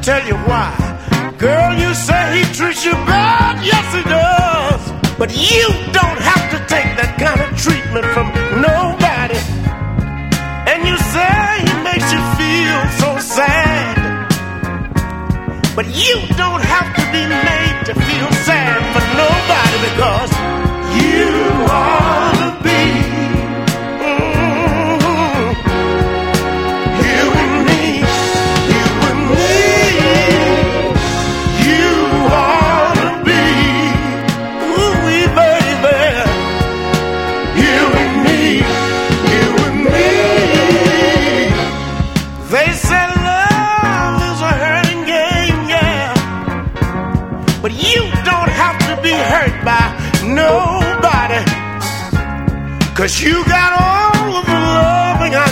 tell you why. Girl, you say he treats you bad, yes he does. But you don't have to take that kind of treatment from nobody. And you say he makes you feel so sad. But you don't have to be made to feel sad for nobody, because you ought to be. By nobody, 'cause you got all of the love